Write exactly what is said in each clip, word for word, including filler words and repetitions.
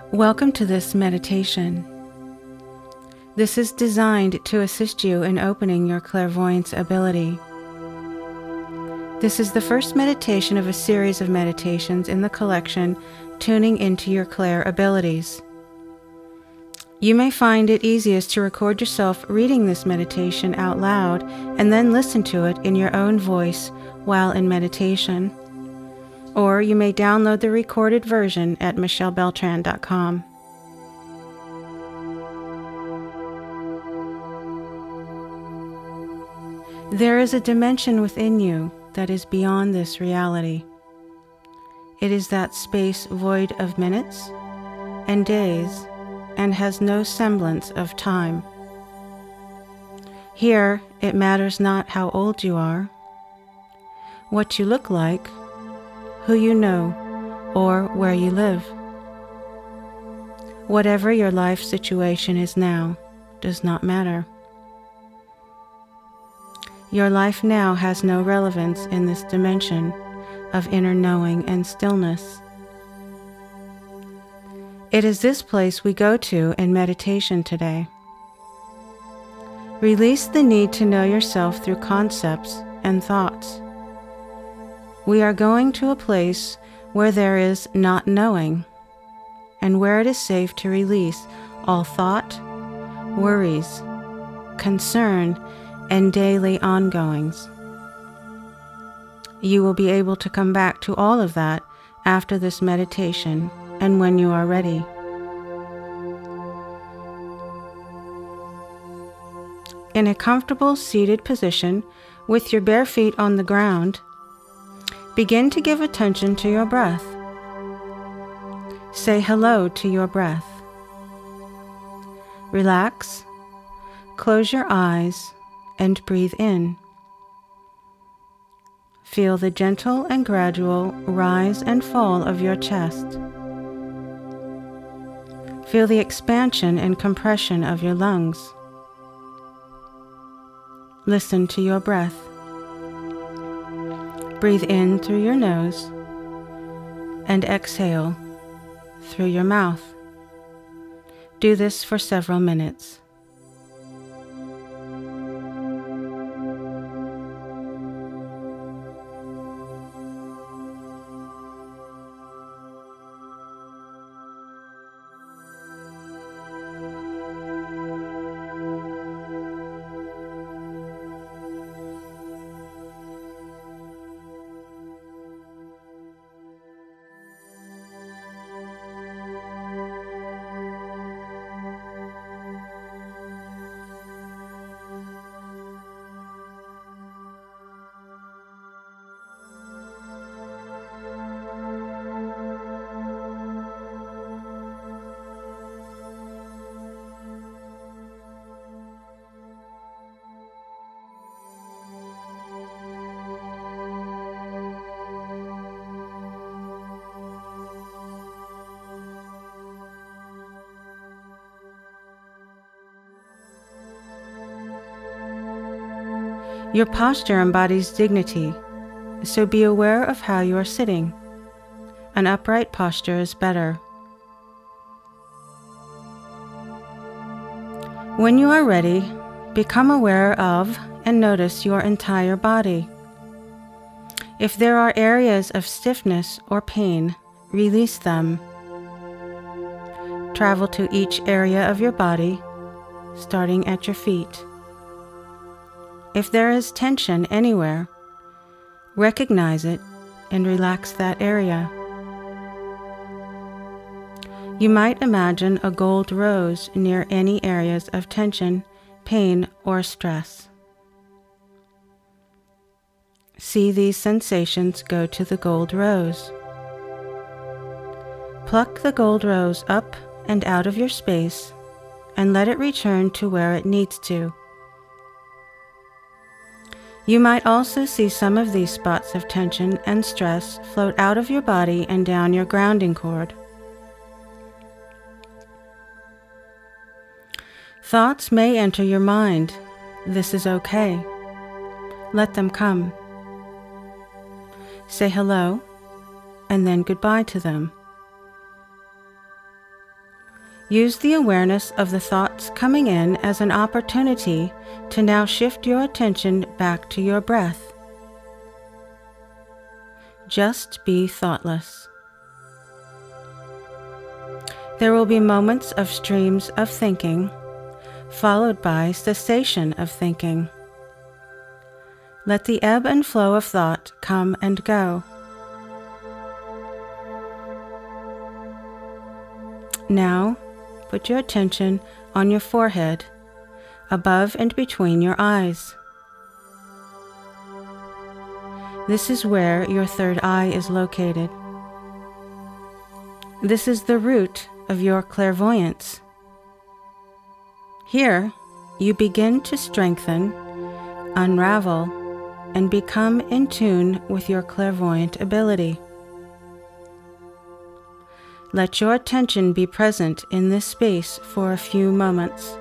Welcome to this meditation. This is designed to assist you in opening your clairvoyance ability. This is the first meditation of a series of meditations in the collection Tuning into Your Clair Abilities. You may find it easiest to record yourself reading this meditation out loud and then listen to it in your own voice while in meditation. Or you may download the recorded version at michelle beltran dot com. There is a dimension within you that is beyond this reality. It is that space void of minutes and days and has no semblance of time. Here, it matters not how old you are, what you look like, who you know, or where you live. Whatever your life situation is now does not matter. Your life now has no relevance in this dimension of inner knowing and stillness. It is this place we go to in meditation today. Release the need to know yourself through concepts and thoughts. We are going to a place where there is not knowing, and where it is safe to release all thought, worries, concern, and daily ongoings. You will be able to come back to all of that after this meditation and when you are ready. In a comfortable seated position with your bare feet on the ground, begin to give attention to your breath. Say hello to your breath. Relax, close your eyes, and breathe in. Feel the gentle and gradual rise and fall of your chest. Feel the expansion and compression of your lungs. Listen to your breath. Breathe in through your nose and exhale through your mouth. Do this for several minutes. Your posture embodies dignity, so be aware of how you are sitting. An upright posture is better. When you are ready, become aware of and notice your entire body. If there are areas of stiffness or pain, release them. Travel to each area of your body, starting at your feet. If there is tension anywhere, recognize it and relax that area. You might imagine a gold rose near any areas of tension, pain, or stress. See these sensations go to the gold rose. Pluck the gold rose up and out of your space and let it return to where it needs to. You might also see some of these spots of tension and stress float out of your body and down your grounding cord. Thoughts may enter your mind. This is okay. Let them come. Say hello and then goodbye to them. Use the awareness of the thoughts coming in as an opportunity to now shift your attention back to your breath. Just be thoughtless. There will be moments of streams of thinking, followed by cessation of thinking. Let the ebb and flow of thought come and go. Now, put your attention on your forehead, above and between your eyes. This is where your third eye is located. This is the root of your clairvoyance. Here, you begin to strengthen, unravel, and become in tune with your clairvoyant ability. Let your attention be present in this space for a few moments.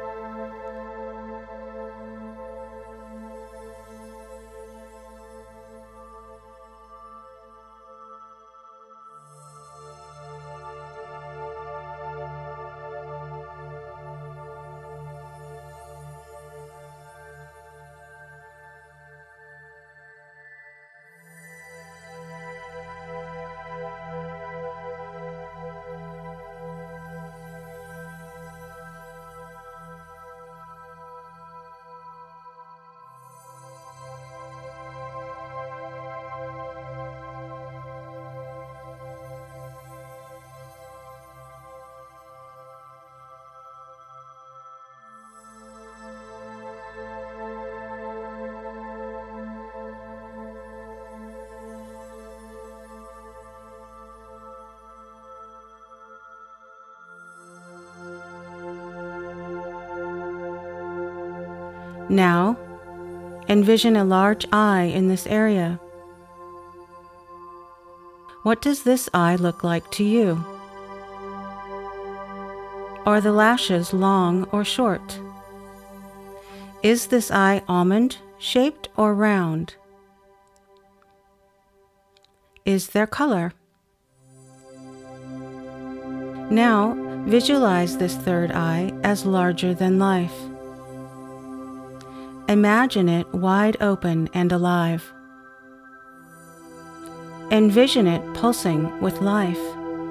Now, envision a large eye in this area. What does this eye look like to you? Are the lashes long or short? Is this eye almond-shaped or round? Is there color? Now, visualize this third eye as larger than life. Imagine it wide open and alive. Envision it pulsing with life.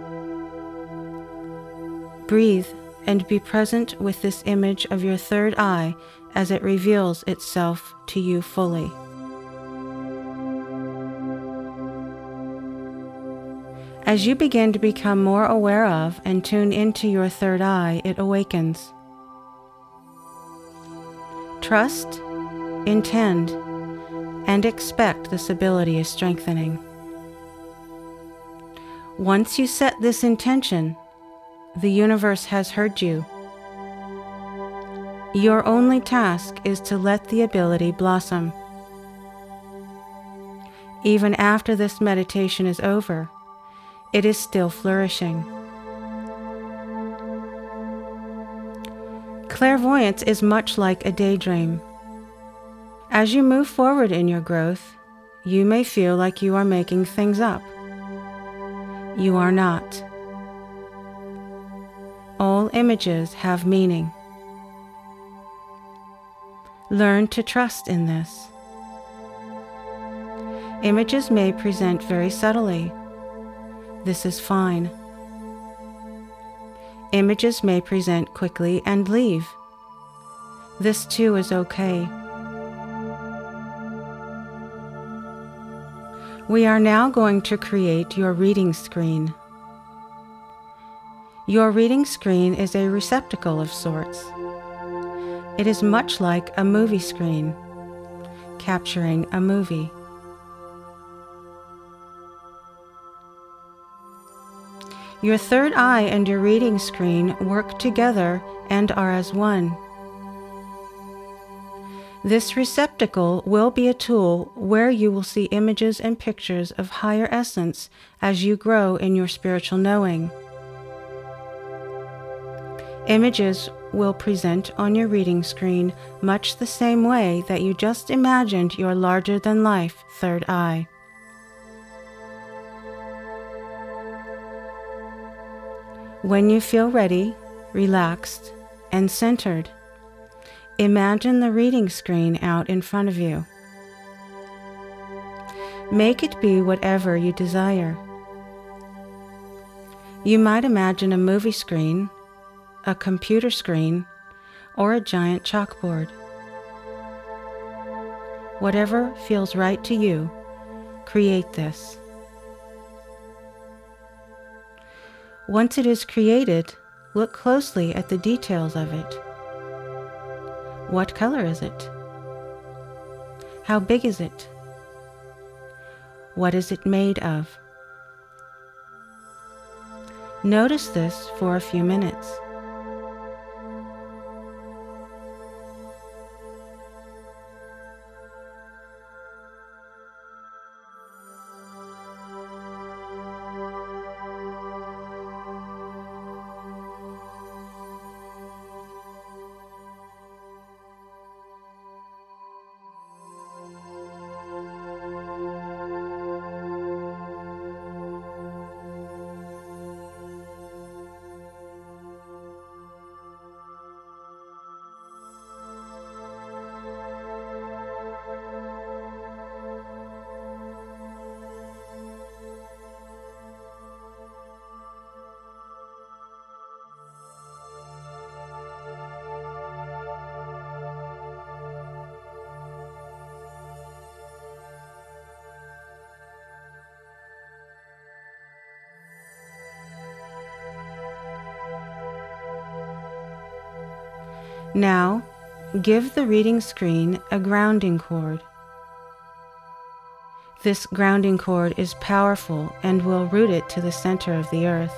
Breathe and be present with this image of your third eye as it reveals itself to you fully. As you begin to become more aware of and tune into your third eye, it awakens. Trust, intend, and expect this ability is strengthening. Once you set this intention, the universe has heard you. Your only task is to let the ability blossom. Even after this meditation is over, it is still flourishing. Clairvoyance is much like a daydream. As you move forward in your growth, you may feel like you are making things up. You are not. All images have meaning. Learn to trust in this. Images may present very subtly. This is fine. Images may present quickly and leave. This too is okay. We are now going to create your reading screen. Your reading screen is a receptacle of sorts. It is much like a movie screen, capturing a movie. Your third eye and your reading screen work together and are as one. This receptacle will be a tool where you will see images and pictures of higher essence as you grow in your spiritual knowing. Images will present on your reading screen much the same way that you just imagined your larger-than-life third eye. When you feel ready, relaxed, and centered, imagine the reading screen out in front of you. Make it be whatever you desire. You might imagine a movie screen, a computer screen, or a giant chalkboard. Whatever feels right to you, create this. Once it is created, look closely at the details of it. What color is it? How big is it? What is it made of? Notice this for a few minutes. Now, give the reading screen a grounding cord. This grounding cord is powerful and will root it to the center of the earth.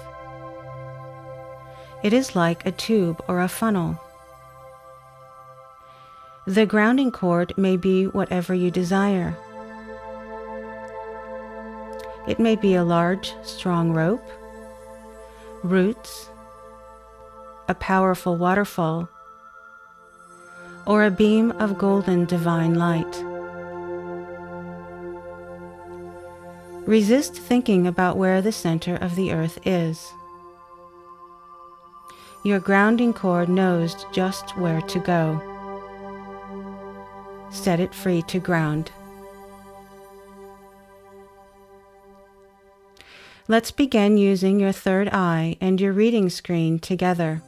It is like a tube or a funnel. The grounding cord may be whatever you desire. It may be a large, strong rope, roots, a powerful waterfall, or a beam of golden divine light. Resist thinking about where the center of the earth is. Your grounding cord knows just where to go. Set it free to ground. Let's begin using your third eye and your reading screen together.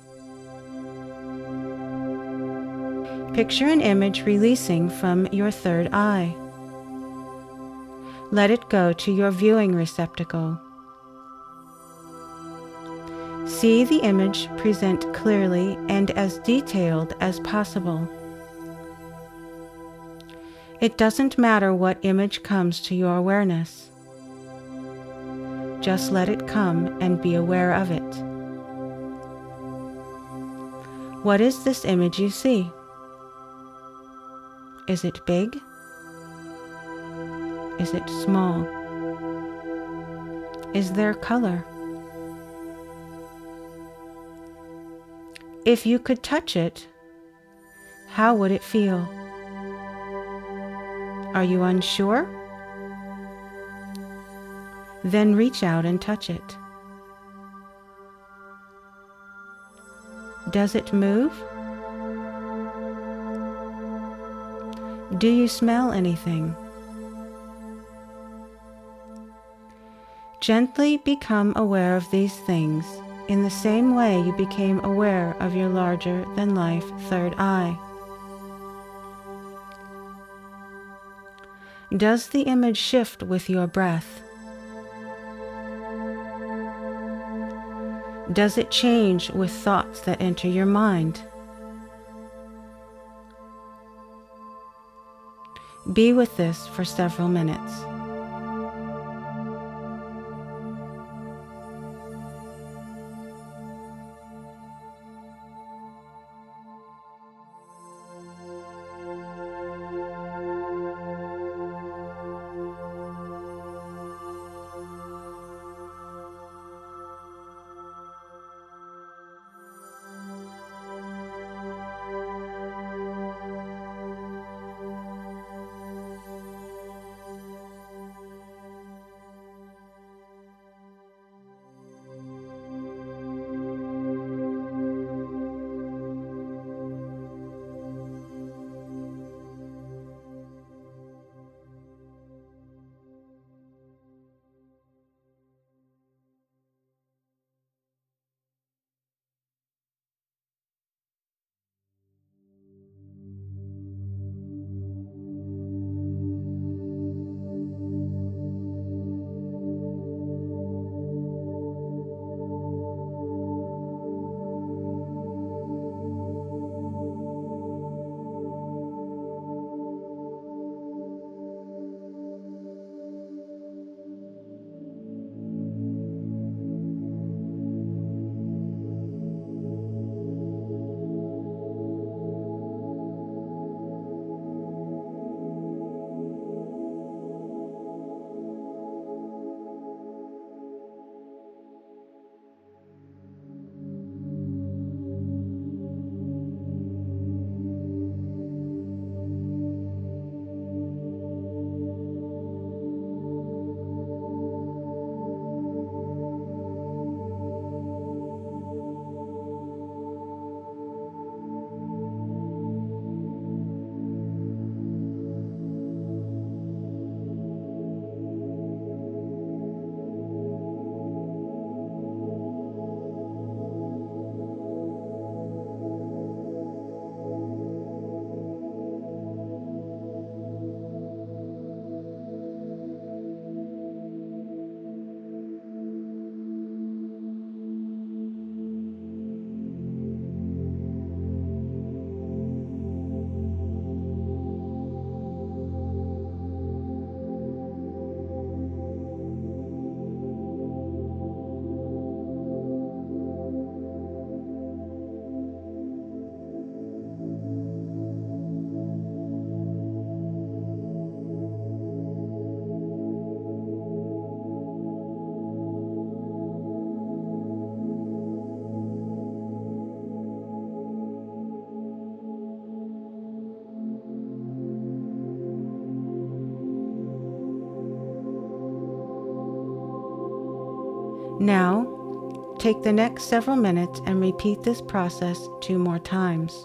Picture an image releasing from your third eye. Let it go to your viewing receptacle. See the image present clearly and as detailed as possible. It doesn't matter what image comes to your awareness. Just let it come and be aware of it. What is this image you see? Is it big? Is it small? Is there color? If you could touch it, how would it feel? Are you unsure? Then reach out and touch it. Does it move? Do you smell anything? Gently become aware of these things in the same way you became aware of your larger-than-life third eye. Does the image shift with your breath? Does it change with thoughts that enter your mind? Be with this for several minutes. Now, take the next several minutes and repeat this process two more times.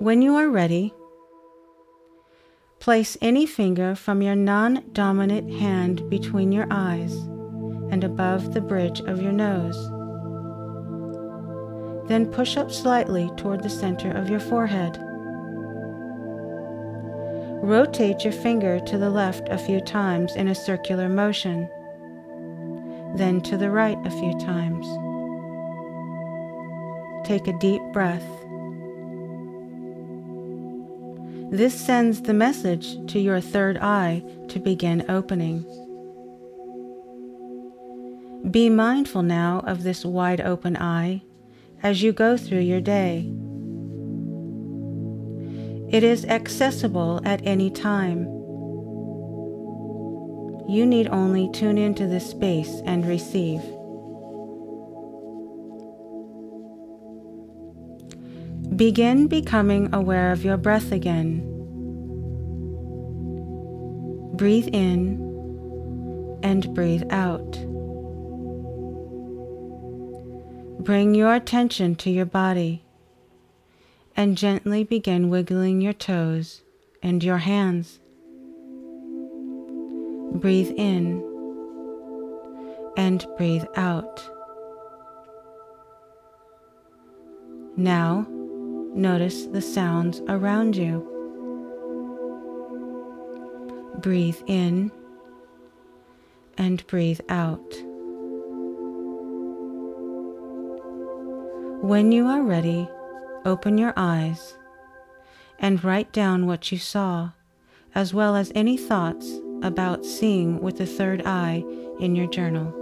When you are ready, place any finger from your non-dominant hand between your eyes and above the bridge of your nose. Then push up slightly toward the center of your forehead. Rotate your finger to the left a few times in a circular motion, then to the right a few times. Take a deep breath. This sends the message to your third eye to begin opening. Be mindful now of this wide open eye as you go through your day. It is accessible at any time. You need only tune into this space and receive. Begin becoming aware of your breath again. Breathe in and breathe out. Bring your attention to your body and gently begin wiggling your toes and your hands. Breathe in and breathe out. Now, notice the sounds around you. Breathe in and breathe out. When you are ready, open your eyes and write down what you saw, as well as any thoughts about seeing with the third eye in your journal.